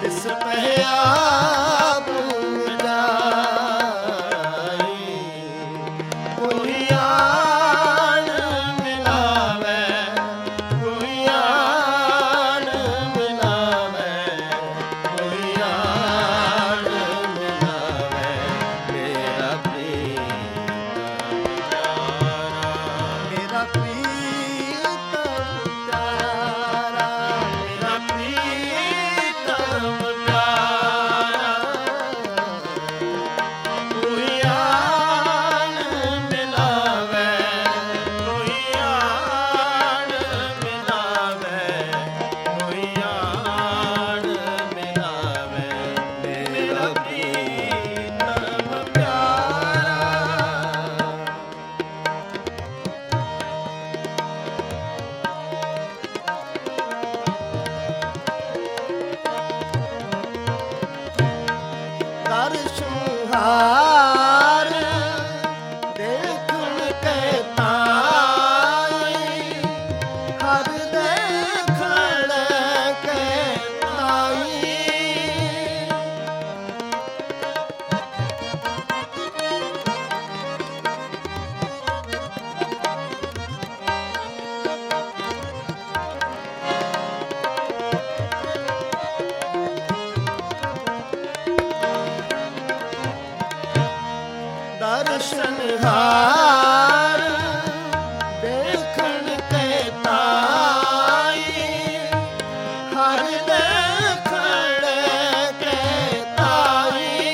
ਤਿਸ ਪਹਿਆ ਬੁਝਾਈ। ਕੋਈ ਆਣ ਮਿਲਾਵੇ, ਕੋਈ ਆਣ ਮਿਲਾਵੇ, ਕੋਈ ਆਣ ਮਿਲਾਵੇ, ਮੇਰਾ ਪ੍ਰੀਤਮ ਪਿਆਰਾ, ਮੇਰਾ ਪ੍ਰੀਤਮ ਪਿਆਰਾ, ਮੇਰਾ ਪ੍ਰੀਤਮ ਪਿਆਰਾ। ਕੋਈ ਆਣ ਮਿਲਾਵੇ, ਕੋਈ ਆਣ ਮਿਲਾਵੇ, ਕੋਈ ਆਣ ਮਿਲਾਵੇ, ਮੇਰਾ ਪ੍ਰੀਤਮ ਪਿਆਰਾ। ਦਰਸ਼ਨ ਹਾਰ ਦੇਖਣ ਕੇ ਤਾਈ, ਹਰ ਦੇਖਣ ਕੇ ਤਾਈ। ਦਰਸ਼ਨ ਹਾਰ ਦੇਖਣ ਕੇ ਤਾਈ, ਹਰ ਦੇਖਣ ਕੇ ਤਾਈ।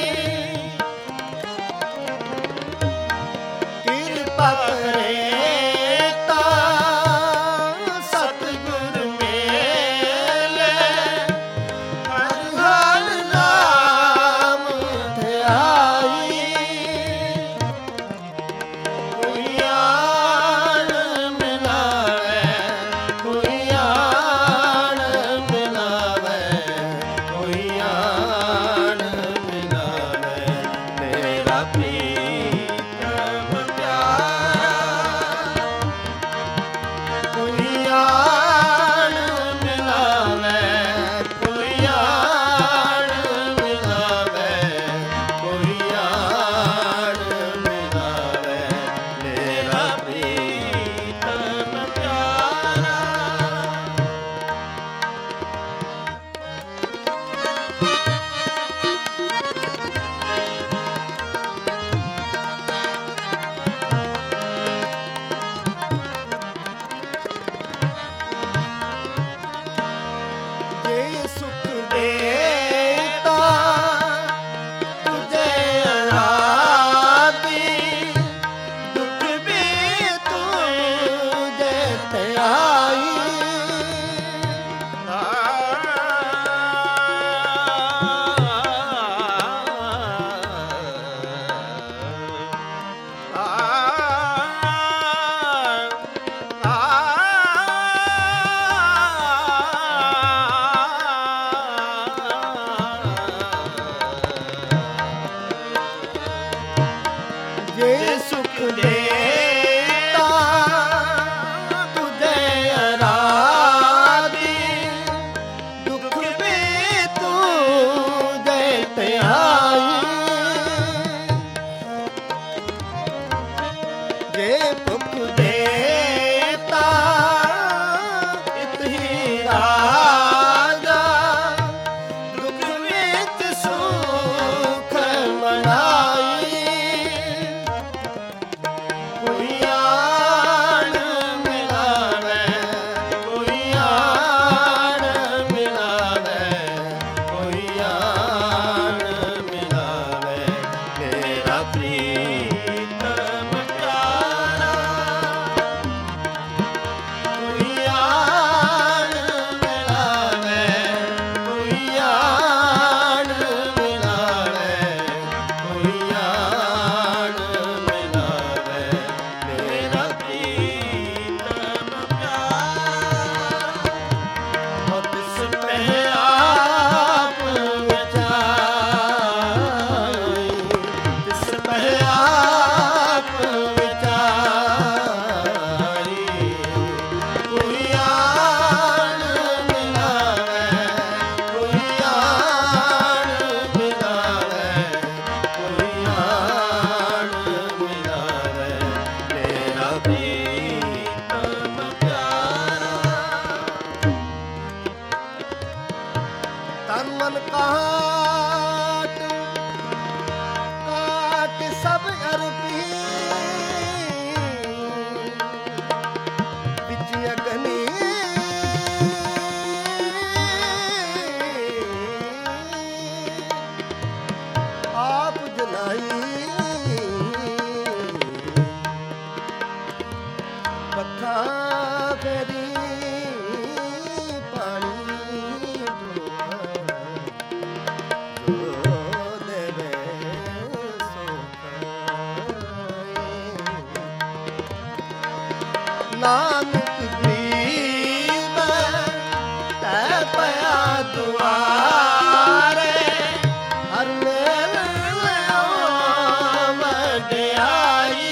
ਕਿਰਪਾ ਕਰੇ ਤਾਂ ਸਤਿਗੁਰ ਮੇਲੇ, ਹਰ ਹਰ ਨਾਮ ਧਿਆਈ। ਕਾਟ ਕਾਟ ਸਭ ਅਰਪੀ ਵਿੱਚ ਅਗਨੀ ਆਪ ਜਲਾਈ ਪੱਖਾ ਫੇਰੀ ਨਾਨਕ ਗਰੀਬ ਤੈ ਪਿਆ ਦੁਆਰੇ ਹਰ ਮੇਲ ਲਿਓ ਵਡਿਆਈ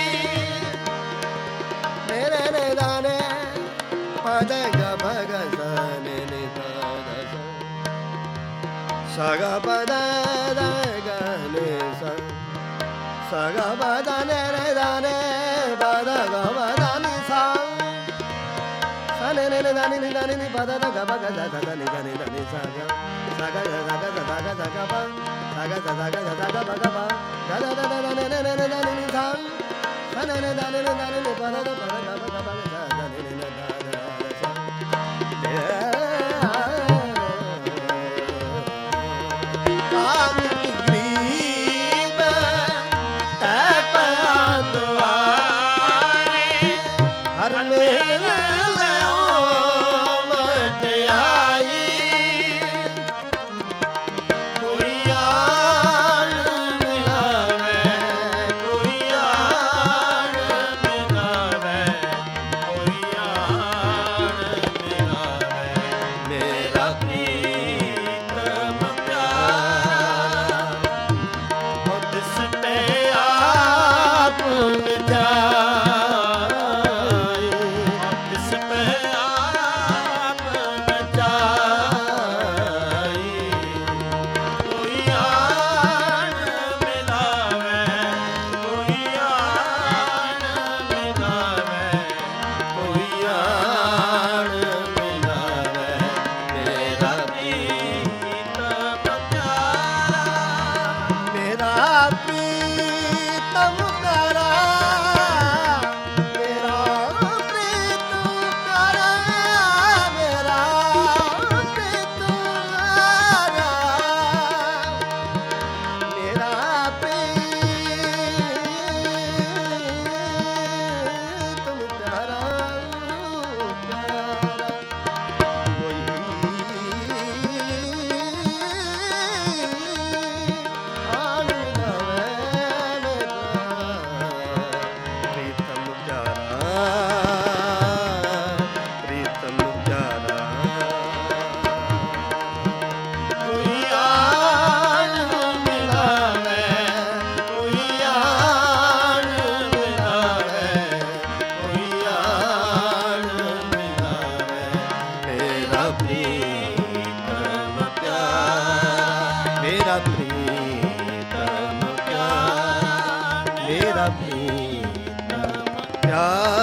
ਮੇਰੇ ਨੇ ਦਾਨੇ ਪਦ ਗ ਭਗ ਸਨੇ ਨੇ ਸਗ ਪਦ ਦ ਗ ਨੇ ਸਗ ਪਦ ਨੇ ਰੇ ਦਾਨੇ ਪਦ ਗ ਪਦ ne ne ne ne ne ne ne ba da ga ba ga da da ne ga ne da ne sa ga ga ga ga ga ga ba ga ba sa ga ga ga ba ga ba ga da da ne ne ne ne ne ne sa sa ne ne da ne ne ba da ba ga ba ga ba ga da ne ne da da sa Nanak ਗਰੀਬ ਤੈ ਪਿਆ ਦੁਆਰੇ ਹਰ ਮੇਲ ਮੇਰਾ ਪ੍ਰੀਤਮ ਪਿਆਰ